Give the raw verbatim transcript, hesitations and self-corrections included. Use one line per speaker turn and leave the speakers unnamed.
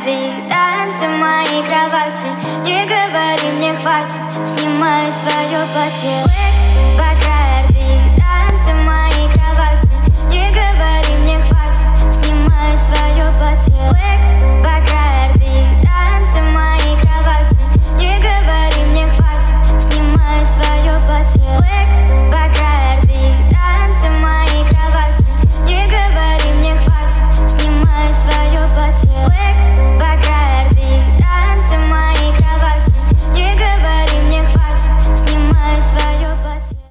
Приходи, танцы в моей кровати. Не говори мне хватит, снимай свое платье.